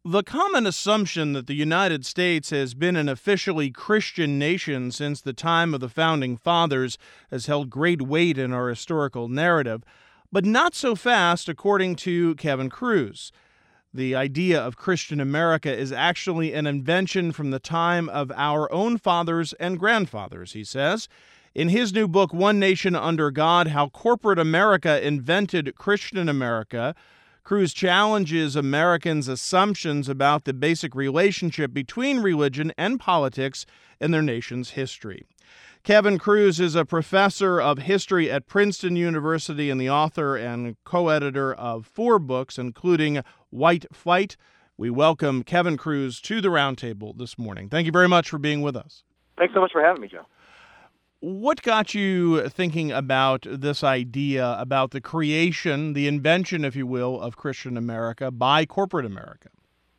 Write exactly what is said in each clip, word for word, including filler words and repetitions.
The common assumption that the United States has been an officially Christian nation since the time of the Founding Fathers has held great weight in our historical narrative, but not so fast according to Kevin Kruse. The idea of Christian America is actually an invention from the time of our own fathers and grandfathers, he says. In his new book, One Nation Under God, How Corporate America Invented Christian America, Kruse challenges Americans' assumptions about the basic relationship between religion and politics in their nation's history. Kevin Kruse is a professor of history at Princeton University and the author and co-editor of four books, including White Flight. We welcome Kevin Kruse to the Roundtable this morning. Thank you very much for being with us. Thanks so much for having me, Joe. What got you thinking about this idea about the creation, the invention, if you will, of Christian America by corporate America?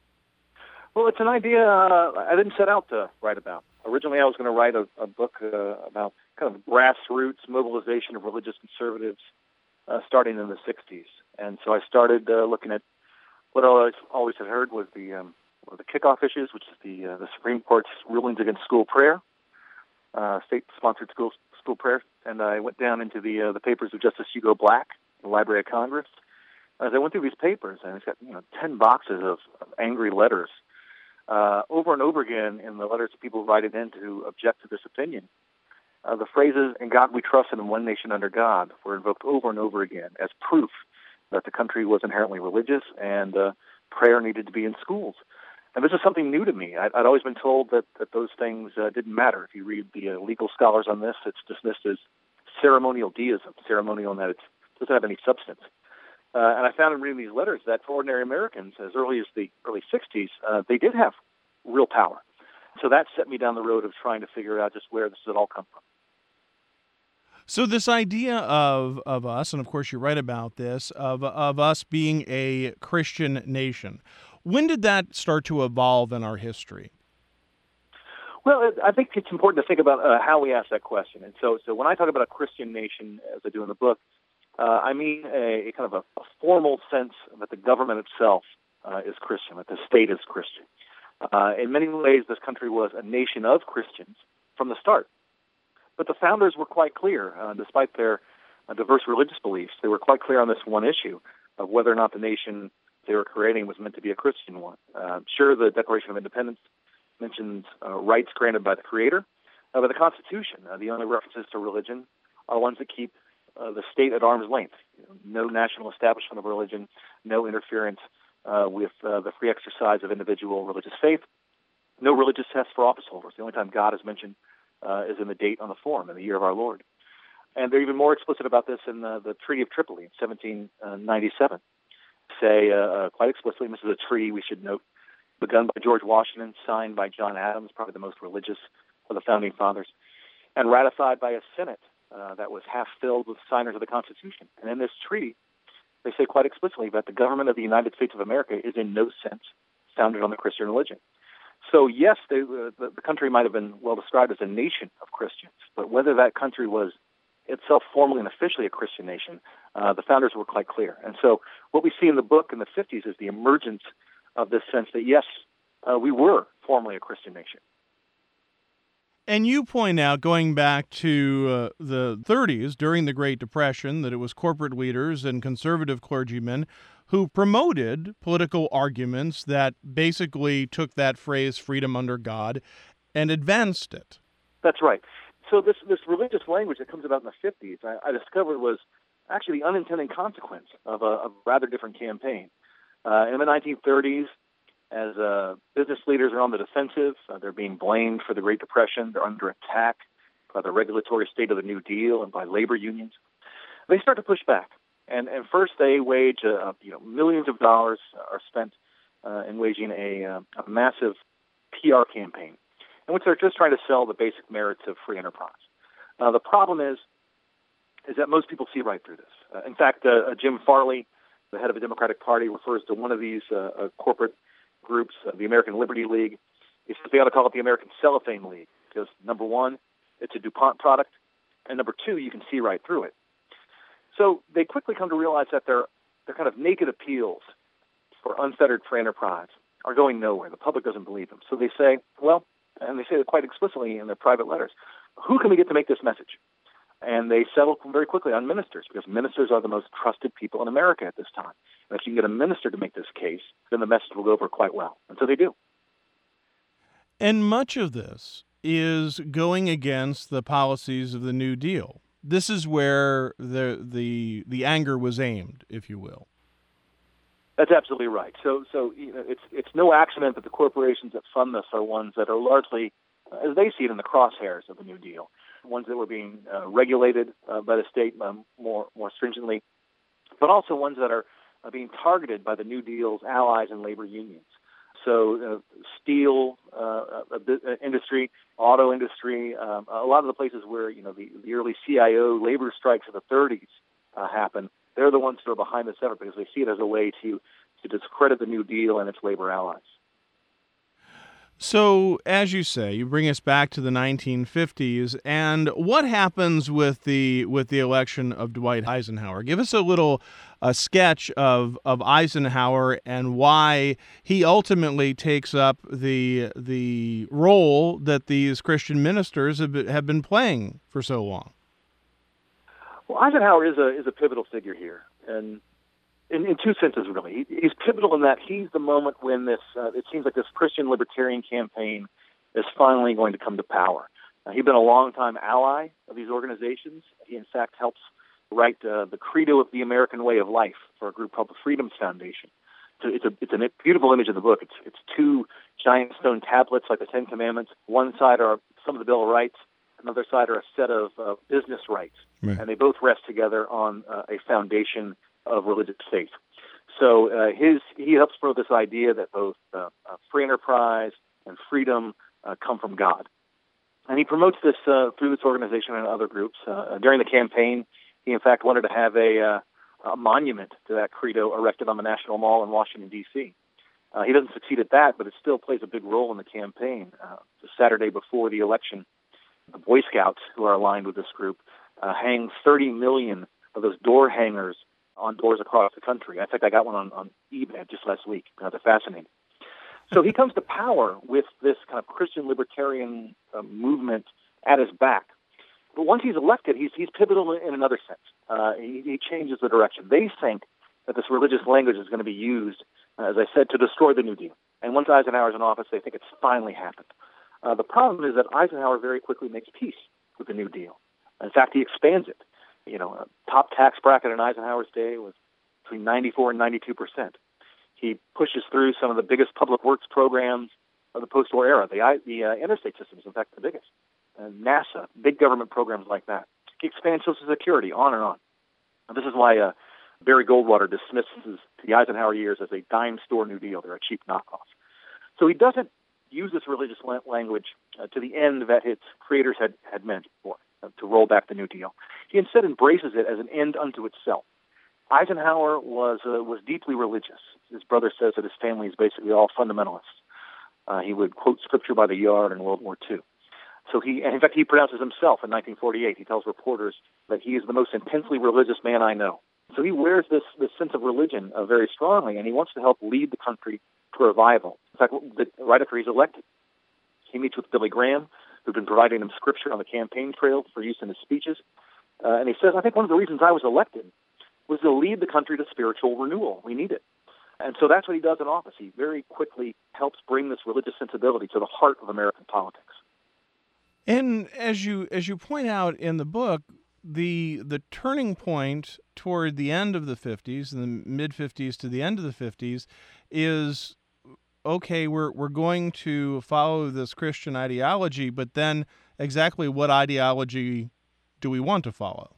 Well, it's an idea uh, I didn't set out to write about. Originally, I was going to write a, a book uh, about kind of grassroots mobilization of religious conservatives uh, starting in the sixties. And so I started uh, looking at what I always, always had heard was the um, were the kickoff issues, which is the uh, the Supreme Court's rulings against school prayer. Uh, state-sponsored school school prayer, and I went down into the uh, the papers of Justice Hugo Black, the Library of Congress. As I went through these papers, and it's got you know ten boxes of, of angry letters, uh, over and over again in the letters of people writing in to object to this opinion. Uh, the phrases "In God We Trust" and "In One Nation Under God" were invoked over and over again as proof that the country was inherently religious and uh, prayer needed to be in schools. And this is something new to me. I'd, I'd always been told that, that those things uh, didn't matter. If you read the uh, legal scholars on this, it's dismissed as ceremonial deism, ceremonial in that it doesn't have any substance. Uh, and I found in reading these letters that for ordinary Americans, as early as the early sixties, uh, they did have real power. So that set me down the road of trying to figure out just where this had all come from. So this idea of of us, and of course you write about this, of of us being a Christian nation, when did that start to evolve in our history? Well, I think it's important to think about uh, how we ask that question. And so, so when I talk about a Christian nation, as I do in the book, uh, I mean a, a kind of a, a formal sense that the government itself uh, is Christian, that the state is Christian. Uh, in many ways, this country was a nation of Christians from the start. But the founders were quite clear, uh, despite their uh, diverse religious beliefs, they were quite clear on this one issue of whether or not the nation they were creating was meant to be a Christian one. Uh, sure, the Declaration of Independence mentions uh, rights granted by the Creator, uh, but the Constitution, uh, the only references to religion are ones that keep uh, the state at arm's length. You know, no national establishment of religion, no interference uh, with uh, the free exercise of individual religious faith, no religious tests for office holders. The only time God is mentioned uh, is in the date on the form, in the year of our Lord. And they're even more explicit about this in the, the Treaty of Tripoli in seventeen ninety-seven. Say uh, quite explicitly, and this is a treaty we should note, begun by George Washington, signed by John Adams, probably the most religious of the Founding Fathers, and ratified by a Senate uh, that was half filled with signers of the Constitution. And in this treaty, they say quite explicitly that the government of the United States of America is in no sense founded on the Christian religion. So yes, they, uh, the, the country might have been well described as a nation of Christians, but whether that country was itself formally and officially a Christian nation, uh, the founders were quite clear. And so what we see in the book in the fifties is the emergence of this sense that, yes, uh, we were formally a Christian nation. And you point out, going back to uh, the thirties, during the Great Depression, that it was corporate leaders and conservative clergymen who promoted political arguments that basically took that phrase, freedom under God, and advanced it. That's right. So this this religious language that comes about in the fifties, I, I discovered was actually the unintended consequence of a, a rather different campaign. Uh, in the nineteen thirties, as uh, business leaders are on the defensive, uh, they're being blamed for the Great Depression, they're under attack by the regulatory state of the New Deal and by labor unions, they start to push back. And, and first they wage, uh, you know, millions of dollars are spent uh, in waging a, uh, a massive P R campaign, in which they're just trying to sell the basic merits of free enterprise. Uh, the problem is, is that most people see right through this. Uh, in fact, uh, Jim Farley, the head of the Democratic Party, refers to one of these uh, uh, corporate groups, uh, the American Liberty League. He says they ought to call it the American Cellophane League because, number one, it's a DuPont product, and number two, you can see right through it. So they quickly come to realize that their their kind of naked appeals for unfettered free enterprise are going nowhere. The public doesn't believe them. So they say, well, and they say it quite explicitly in their private letters, who can we get to make this message? And they settle very quickly on ministers, because ministers are the most trusted people in America at this time. And if you can get a minister to make this case, then the message will go over quite well. And so they do. And much of this is going against the policies of the New Deal. This is where the the the anger was aimed, if you will. That's absolutely right. So, so you know, it's it's no accident that the corporations that fund this are ones that are largely, uh, as they see it, in the crosshairs of the New Deal, ones that were being uh, regulated uh, by the state um, more more stringently, but also ones that are uh, being targeted by the New Deal's allies and labor unions. So, uh, steel uh, uh, industry, auto industry, um, a lot of the places where you know the, the early C I O labor strikes of the thirties uh, happened. They're the ones who are behind this effort because they see it as a way to, to discredit the New Deal and its labor allies. So, as you say, you bring us back to the nineteen fifties, and what happens with the with the election of Dwight Eisenhower? Give us a little a sketch of, of Eisenhower and why he ultimately takes up the the role that these Christian ministers have been, have been playing for so long. Well, Eisenhower is a is a pivotal figure here, and in, in two senses, really. He, he's pivotal in that he's the moment when this uh, it seems like this Christian libertarian campaign is finally going to come to power. Uh, he's been a longtime ally of these organizations. He, in fact, helps write uh, the credo of the American way of life for a group called the Freedoms Foundation. So it's a it's a beautiful image in the book. It's it's two giant stone tablets like the Ten Commandments. One side are some of the Bill of Rights. Another side are a set of uh, business rights, right. And they both rest together on uh, a foundation of religious faith. So uh, his he helps promote this idea that both uh, uh, free enterprise and freedom uh, come from God, and he promotes this uh, through this organization and other groups. Uh, during the campaign, he in fact wanted to have a, uh, a monument to that credo erected on the National Mall in Washington, D C Uh, he doesn't succeed at that, but it still plays a big role in the campaign. Uh, the Saturday before the election, the Boy Scouts, who are aligned with this group, uh, hang thirty million of those door hangers on doors across the country. In fact, I got one on, on eBay just last week. Uh, they're fascinating. So he comes to power with this kind of Christian libertarian uh, movement at his back. But once he's elected, he's, he's pivotal in another sense. Uh, he, he changes the direction. They think that this religious language is going to be used, uh, as I said, to destroy the New Deal. And once Eisenhower's in office, they think it's finally happened. Uh, the problem is that Eisenhower very quickly makes peace with the New Deal. In fact, he expands it. You know, a top tax bracket in Eisenhower's day was between ninety-four and ninety-two percent. He pushes through some of the biggest public works programs of the post-war era. The, the uh, interstate system is, in fact, the biggest. Uh, NASA, big government programs like that. He expands Social Security, on and on. And this is why uh, Barry Goldwater dismisses the Eisenhower years as a dime store New Deal. They're a cheap knockoff. So he doesn't use this religious language uh, to the end that its creators had, had meant for, uh, to roll back the New Deal. He instead embraces it as an end unto itself. Eisenhower was uh, was deeply religious. His brother says that his family is basically all fundamentalists. Uh, he would quote scripture by the yard in World War Two. So he, and in fact, he pronounces himself in nineteen forty-eight. He tells reporters that he is the most intensely religious man I know. So he wears this, this sense of religion uh, very strongly, and he wants to help lead the country to revival. In fact, the, right after he's elected, he meets with Billy Graham, who'd been providing him scripture on the campaign trail for use in his speeches. Uh, and he says, I think one of the reasons I was elected was to lead the country to spiritual renewal. We need it. And so that's what he does in office. He very quickly helps bring this religious sensibility to the heart of American politics. And as you as you point out in the book, the the turning point toward the end of the fifties, in the mid fifties to the end of the fifties, is okay, we're we're going to follow this Christian ideology, but then exactly what ideology do we want to follow?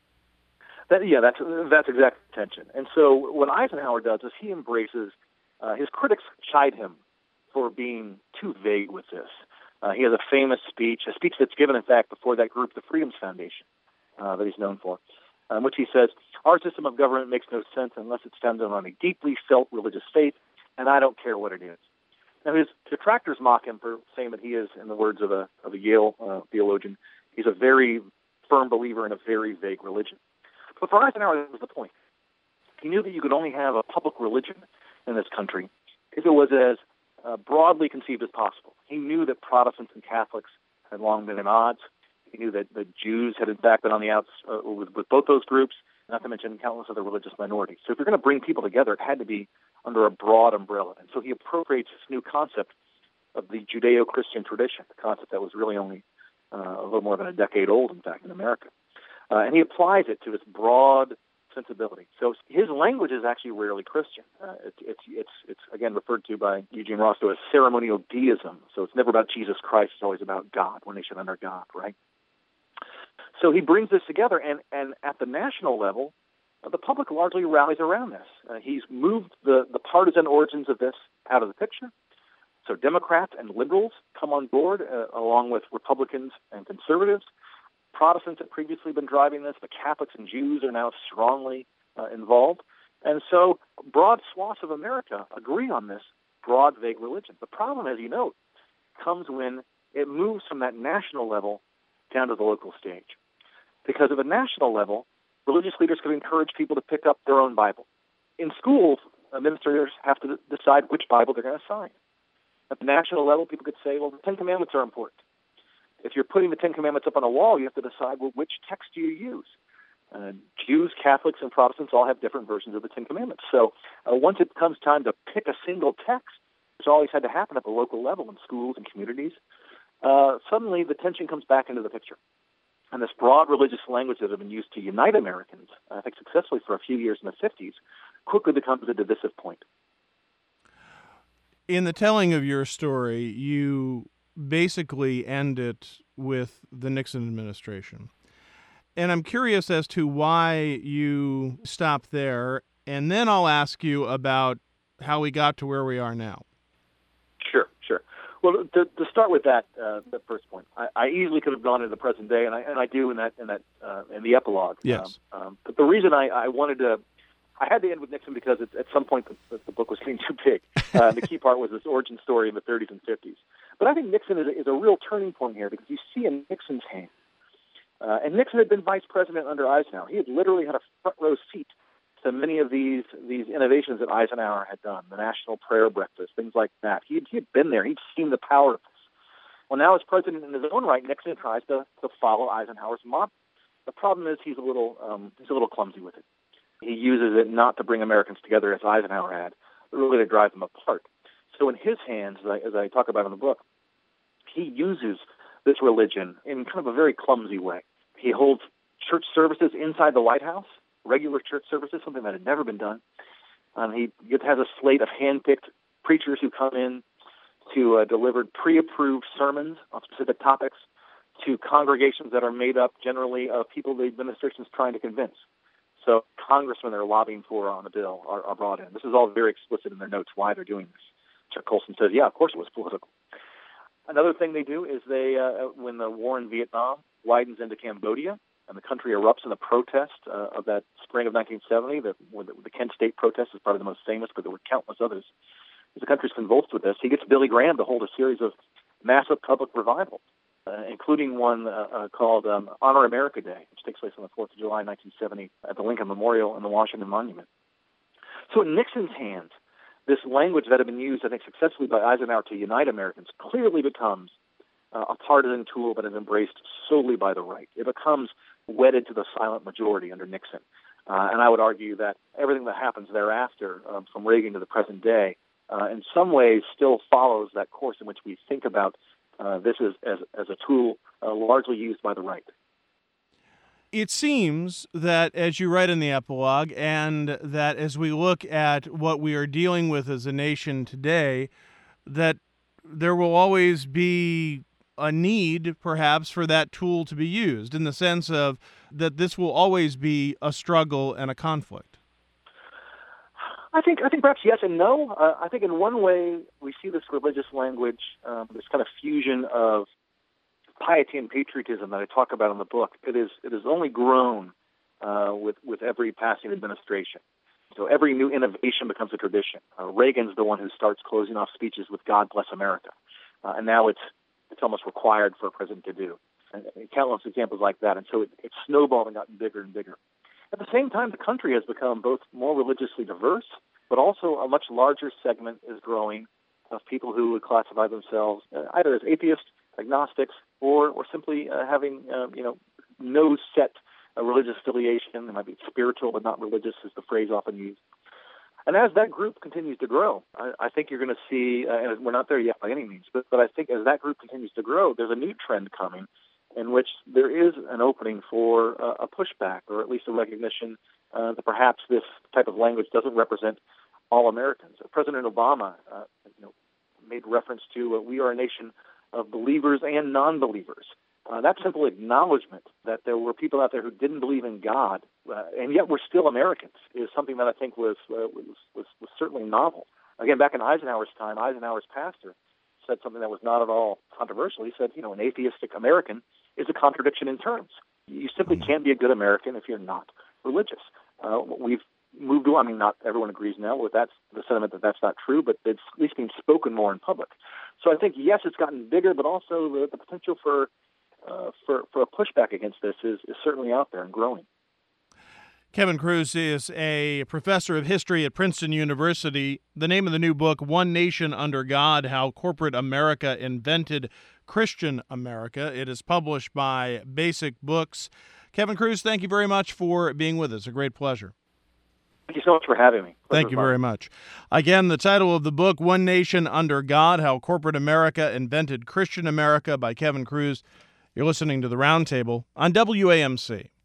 That, yeah, that's that's exact tension. And so what Eisenhower does is he embraces, uh, his critics chide him for being too vague with this. Uh, he has a famous speech, a speech that's given, in fact, before that group, the Freedoms Foundation, uh, that he's known for, in which he says, our system of government makes no sense unless it's founded on a deeply felt religious faith, and I don't care what it is. Now, his detractors mock him for saying that he is, in the words of a, of a Yale uh, theologian, he's a very firm believer in a very vague religion. But for Eisenhower, that was the point. He knew that you could only have a public religion in this country if it was as uh, broadly conceived as possible. He knew that Protestants and Catholics had long been at odds. He knew that the Jews had in fact been on the outs uh, with, with both those groups, not to mention countless other religious minorities. So if you're going to bring people together, it had to be under a broad umbrella. And so he appropriates this new concept of the Judeo-Christian tradition, a concept that was really only uh, a little more than a decade old, in fact, in America. Uh, and he applies it to its broad sensibility. So his language is actually rarely Christian. Uh, it, it's, it's, it's, again, referred to by Eugene Rostow as ceremonial deism. So it's never about Jesus Christ. It's always about God, one nation under God, right? So he brings this together, and, and at the national level, uh, the public largely rallies around this. Uh, he's moved the, the partisan origins of this out of the picture. So Democrats and liberals come on board, uh, along with Republicans and conservatives. Protestants have previously been driving this. The Catholics and Jews are now strongly uh, involved. And so broad swaths of America agree on this broad, vague religion. The problem, as you note, comes when it moves from that national level down to the local stage. Because at a national level, religious leaders could encourage people to pick up their own Bible. In schools, administrators have to decide which Bible they're going to assign. At the national level, people could say, well, the Ten Commandments are important. If you're putting the Ten Commandments up on a wall, you have to decide, well, which text do you use? Uh, Jews, Catholics, and Protestants all have different versions of the Ten Commandments. So uh, once it comes time to pick a single text, which always had to happen at the local level in schools and communities, uh, suddenly the tension comes back into the picture. And this broad religious language that had been used to unite Americans, I think successfully for a few years in the fifties, quickly becomes a divisive point. In the telling of your story, you basically end it with the Nixon administration. And I'm curious as to why you stopped there, and then I'll ask you about how we got to where we are now. Sure, sure. Well, to, to start with that, uh, that first point, I, I easily could have gone into the present day, and I and I do in that in that uh, in the epilogue. Yes. Um, um, but the reason I, I wanted to, I had to end with Nixon because it, at some point the, the book was getting too big. Uh, the key part was this origin story in the thirties and fifties. But I think Nixon is a, is a real turning point here because you see in Nixon's hand, uh, and Nixon had been vice president under Eisenhower. He had literally had a front row seat to many of these these innovations that Eisenhower had done, the National Prayer Breakfast, things like that. He he had been there. He'd seen the power of this. Well, now as president in his own right, Nixon tries to, to follow Eisenhower's model. The problem is he's a little um, he's a little clumsy with it. He uses it not to bring Americans together as Eisenhower had, but really to drive them apart. So in his hands, as I, as I talk about in the book, he uses this religion in kind of a very clumsy way. He holds church services inside the White House, regular church services, something that had never been done. Um, he has a slate of hand-picked preachers who come in to uh, deliver pre-approved sermons on specific topics to congregations that are made up generally of people the administration is trying to convince. So congressmen they're lobbying for on the bill are, are brought in. This is all very explicit in their notes why they're doing this. Chuck Colson says, yeah, of course it was political. Another thing they do is they, uh, when the war in Vietnam widens into Cambodia and the country erupts in the protest uh, of that spring of nineteen seventy, the, the, the Kent State protest is probably the most famous, but there were countless others. As the country's convulsed with this, he gets Billy Graham to hold a series of massive public revivals, uh, including one uh, uh, called um, Honor America Day, which takes place on the fourth of July, nineteen seventy, at the Lincoln Memorial and the Washington Monument. So in Nixon's hands, this language that had been used, I think, successfully by Eisenhower to unite Americans clearly becomes uh, a partisan tool that is embraced solely by the right. It becomes wedded to the silent majority under Nixon. Uh, and I would argue that everything that happens thereafter, um, from Reagan to the present day, uh, in some ways still follows that course in which we think about uh, this as, as, as a tool uh, largely used by the right. It seems that, as you write in the epilogue, and that as we look at what we are dealing with as a nation today, that there will always be a need, perhaps, for that tool to be used, in the sense of that this will always be a struggle and a conflict. I think I think perhaps yes and no. Uh, I think in one way we see this religious language, um, this kind of fusion of piety and patriotism that I talk about in the book. It is it has only grown uh, with with every passing administration. So every new innovation becomes a tradition. Uh, Reagan's the one who starts closing off speeches with "God bless America," uh, and now it's it's almost required for a president to do. And, and countless examples like that. And so it, it's snowballed and gotten bigger and bigger. At the same time, the country has become both more religiously diverse, but also a much larger segment is growing of people who would classify themselves uh, either as atheists, agnostics, or or simply uh, having uh, you know no set uh, religious affiliation. They might be spiritual but not religious, is the phrase often used. And as that group continues to grow, I, I think you're going to see, uh, and we're not there yet by any means, but, but I think as that group continues to grow, there's a new trend coming in which there is an opening for uh, a pushback, or at least a recognition uh, that perhaps this type of language doesn't represent all Americans. President Obama uh, you know, made reference to uh, we are a nation of believers and non-believers. Uh, that simple acknowledgement that there were people out there who didn't believe in God, uh, and yet were still Americans, is something that I think was, uh, was, was was certainly novel. Again, back in Eisenhower's time, Eisenhower's pastor said something that was not at all controversial. He said, you know, an atheistic American is a contradiction in terms. You simply can't be a good American if you're not religious. Uh, we've moved on. I mean, not everyone agrees now with that's the sentiment that that's not true, but it's at least being spoken more in public. So I think, yes, it's gotten bigger, but also the, the potential for Uh, for, for a pushback against this is, is certainly out there and growing. Kevin Kruse is a professor of history at Princeton University. The name of the new book, One Nation Under God, How Corporate America Invented Christian America. It is published by Basic Books. Kevin Kruse, thank you very much for being with us. A great pleasure. Thank you so much for having me. Pleasure Thank you very much. Again, the title of the book, One Nation Under God, How Corporate America Invented Christian America by Kevin Kruse. You're listening to The Roundtable on W A M C.